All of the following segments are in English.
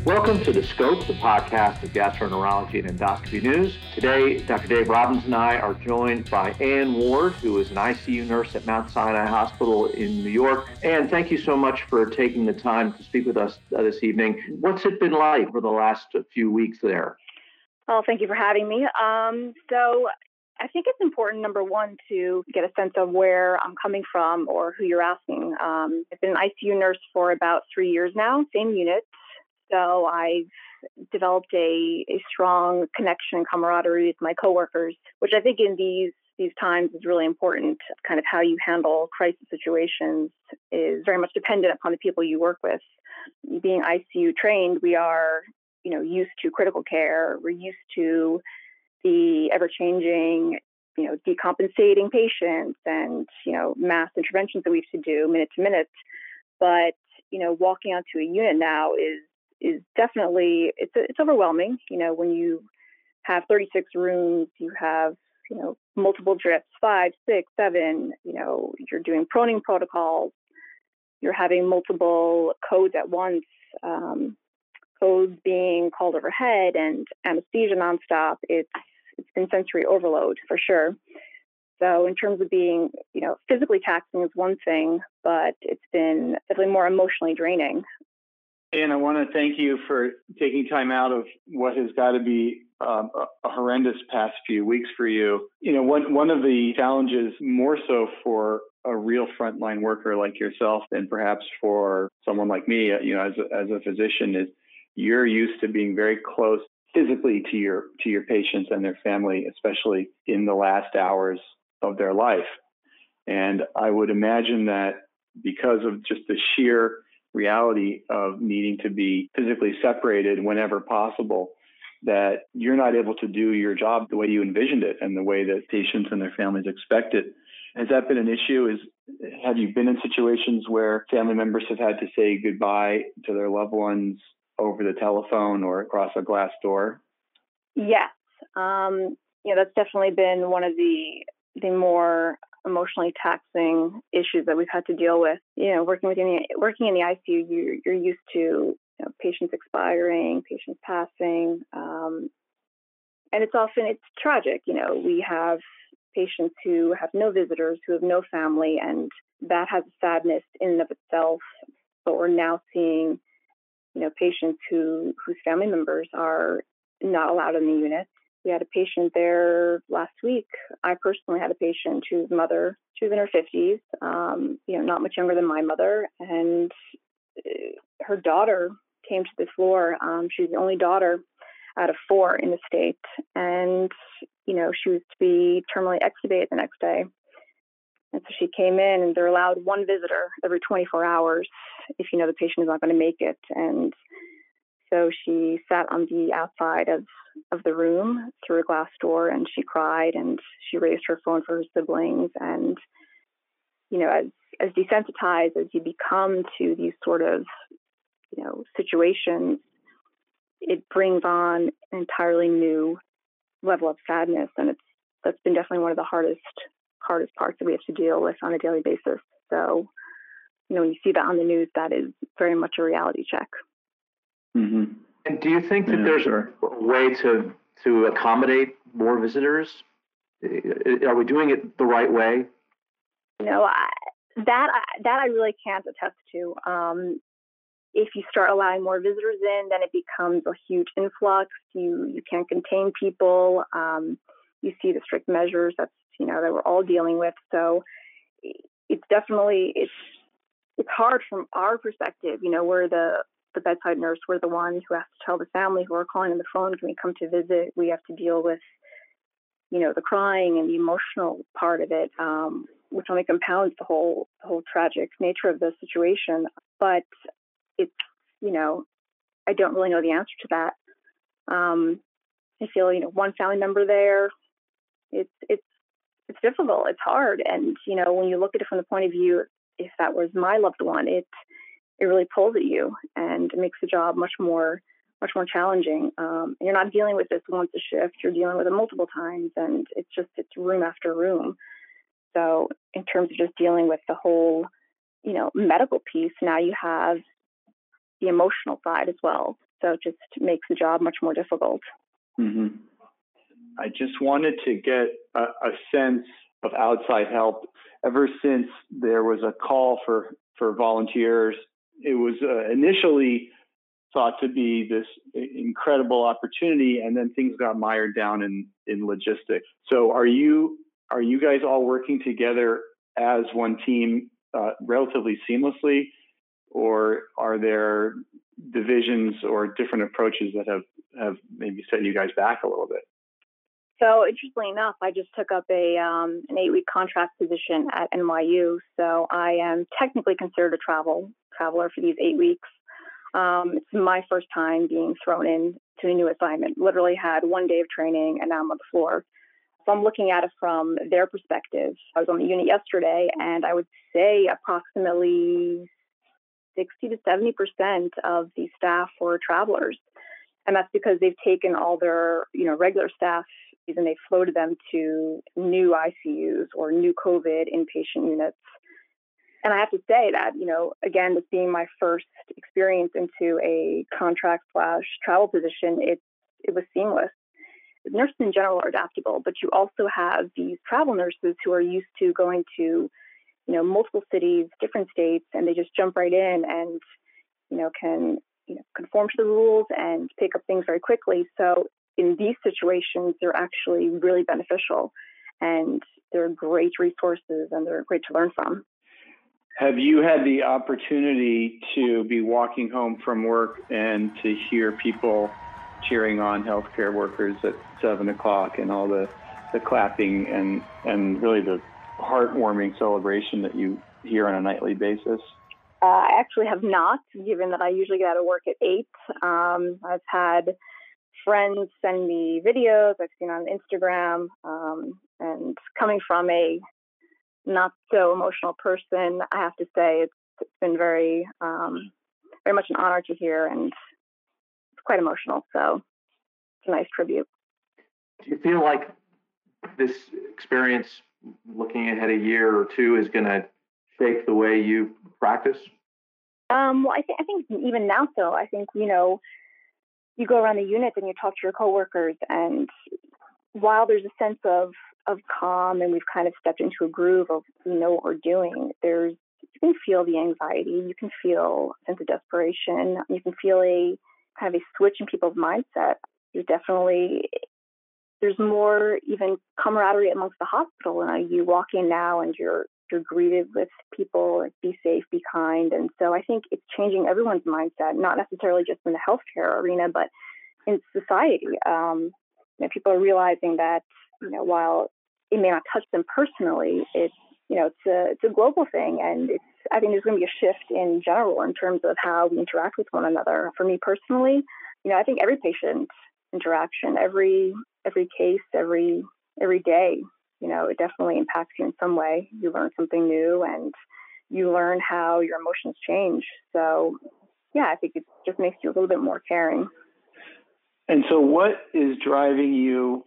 Welcome to The Scope, the podcast of gastroenterology and endoscopy news. Today, Dr. Dave Robbins and I are joined by Ann Ward, who is an ICU nurse at Mount Sinai Hospital in New York. Ann, thank you so much for taking the time to speak with us this evening. What's it been like for the last few weeks there? Well, thank you for having me. So I think it's important, number one, to get a sense of where I'm coming from or who you're asking. I've been an ICU nurse for about 3 years now, same unit. So I've developed a strong connection and camaraderie with my coworkers, which I think in these times is really important. Kind of how you handle crisis situations is very much dependent upon the people you work with. Being ICU trained, we are, used to critical care. We're used to the ever-changing, decompensating patients and, mass interventions that we have to do minute to minute. But, walking onto a unit now is definitely, it's overwhelming. When you have 36 rooms, you have, multiple drips, 5, 6, 7, you're doing proning protocols, you're having multiple codes at once, codes being called overhead and anesthesia nonstop. It's been sensory overload for sure. So in terms of being, physically taxing is one thing, but it's been definitely more emotionally draining. And I want to thank you for taking time out of what has got to be a horrendous past few weeks for you. One of the challenges more so for a real frontline worker like yourself than perhaps for someone like me, as a physician, is you're used to being very close physically to your patients and their family, especially in the last hours of their life. And I would imagine that because of just the sheer reality of needing to be physically separated whenever possible, that you're not able to do your job the way you envisioned it and the way that patients and their families expect it. Has that been an issue? Have you been in situations where family members have had to say goodbye to their loved ones over the telephone or across a glass door? Yes. That's definitely been one of the more emotionally taxing issues that we've had to deal with. Working in the ICU, you're used to patients expiring, patients passing, and it's tragic. We have patients who have no visitors, who have no family, and that has a sadness in and of itself. But we're now seeing, patients whose family members are not allowed in the unit. We had a patient there last week. I personally had a patient whose mother, she was in her 50s, not much younger than my mother, and her daughter came to the floor. She's the only daughter out of 4 in the state, and, she was to be terminally extubated the next day. And so she came in, and they're allowed one visitor every 24 hours if the patient is not going to make it. And so she sat on the outside of the room through a glass door, and she cried, and she raised her phone for her siblings. And, as desensitized as you become to these sort of, situations, it brings on an entirely new level of sadness. And that's been definitely one of the hardest parts that we have to deal with on a daily basis. So, when you see that on the news, that is very much a reality check. Mm-hmm. And do you think that there's a way to accommodate more visitors? Are we doing it the right way? That I really can't attest to. If you start allowing more visitors in, then it becomes a huge influx. You can't contain people. You see the strict measures that we're all dealing with. So it's definitely it's hard from our perspective. We're the bedside nurse. We're the one who has to tell the family who are calling on the phone, can we come to visit? We have to deal with, the crying and the emotional part of it, which only compounds the whole tragic nature of the situation. But it's, I don't really know the answer to that. I feel, one family member there, it's difficult. It's hard. And, when you look at it from the point of view, if that was my loved one, it really pulls at you and makes the job much more challenging. You're not dealing with this once a shift. You're dealing with it multiple times, and it's room after room. So in terms of just dealing with the whole, medical piece, now you have the emotional side as well. So it just makes the job much more difficult. Mm-hmm. I just wanted to get a sense of outside help. Ever since there was a call for volunteers, it was initially thought to be this incredible opportunity, and then things got mired down in logistics. So are you guys all working together as one team relatively seamlessly, or are there divisions or different approaches that have maybe set you guys back a little bit? So interestingly enough, I just took up an 8-week contract position at NYU. So I am technically considered a traveler for these 8 weeks. It's my first time being thrown into a new assignment. Literally had 1 day of training, and now I'm on the floor. So I'm looking at it from their perspective. I was on the unit yesterday, and I would say approximately 60 to 70% of the staff were travelers. And that's because they've taken all their, regular staff and they've floated them to new ICUs or new COVID inpatient units. And I have to say that, again, this being my first experience into a contract/travel position, it was seamless. Nurses in general are adaptable, but you also have these travel nurses who are used to going to, multiple cities, different states, and they just jump right in and, can, conform to the rules and pick up things very quickly. So in these situations, they're actually really beneficial, and they're great resources, and they're great to learn from. Have you had the opportunity to be walking home from work and to hear people cheering on healthcare workers at 7 o'clock and all the clapping and really the heartwarming celebration that you hear on a nightly basis? I actually have not, given that I usually get out of work at 8. I've had friends send me videos I've seen on Instagram, and coming from a not so emotional person, I have to say it's been very much an honor to hear, and it's quite emotional. So it's a nice tribute. Do you feel like this experience, looking ahead a year or two, is going to shape the way you practice? Well, I think even now, so I think, you go around the unit and you talk to your coworkers, and while there's a sense of calm and we've kind of stepped into a groove of what we're doing, you can feel the anxiety, you can feel a sense of desperation, you can feel a kind of a switch in people's mindset. There's more even camaraderie amongst the hospital, and you walk in now and you're greeted with people like, be safe, be kind. And so I think it's changing everyone's mindset, not necessarily just in the healthcare arena, but in society. People are realizing that, while it may not touch them personally, it's a global thing. And I think there's going to be a shift in general in terms of how we interact with one another. For me personally, I think every patient interaction, every case, every day, it definitely impacts you in some way. You learn something new, and you learn how your emotions change. So, yeah, I think it just makes you a little bit more caring. And so what is driving you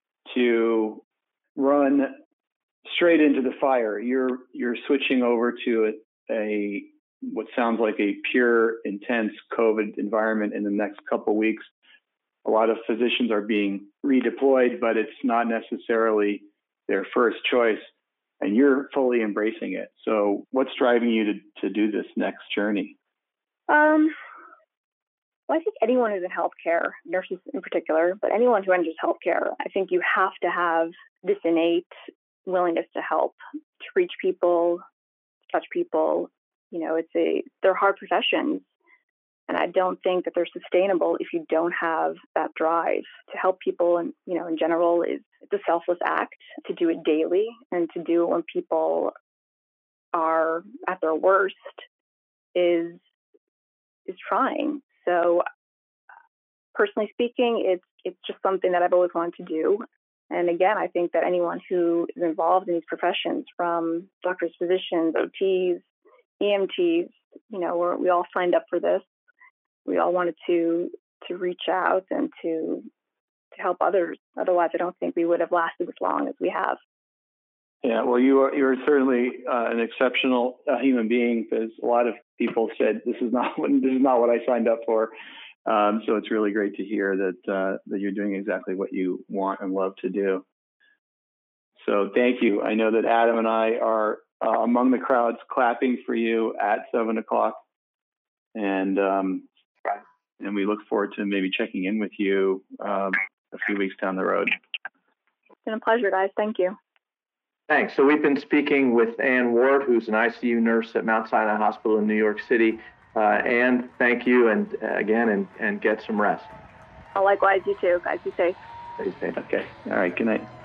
to run straight into the fire? You're switching over to a what sounds like a pure, intense COVID environment in the next couple of weeks. A lot of physicians are being redeployed, but it's not necessarily their first choice, and you're fully embracing it. So what's driving you to do this next journey? Well, I think anyone who's in healthcare, nurses in particular, but anyone who enters healthcare, I think you have to have this innate willingness to help, to reach people, to touch people. They're hard professions. And I don't think that they're sustainable if you don't have that drive to help people. And, in general, it's a selfless act to do it daily, and to do it when people are at their worst is trying. So personally speaking, it's just something that I've always wanted to do. And again, I think that anyone who is involved in these professions, from doctors, physicians, OTs, EMTs, we all signed up for this. We all wanted to reach out and to help others. Otherwise, I don't think we would have lasted as long as we have. Yeah, well, you're certainly an exceptional human being, because a lot of people said this is not what I signed up for. So it's really great to hear that you're doing exactly what you want and love to do. So thank you. I know that Adam and I are among the crowds clapping for you at 7 o'clock. And we look forward to maybe checking in with you a few weeks down the road. It's been a pleasure, guys. Thank you. Thanks. So we've been speaking with Ann Ward, who's an ICU nurse at Mount Sinai Hospital in New York City. Ann, thank you, and again, and get some rest. Likewise, you too. Guys, be safe. Stay safe. Okay. All right. Good night.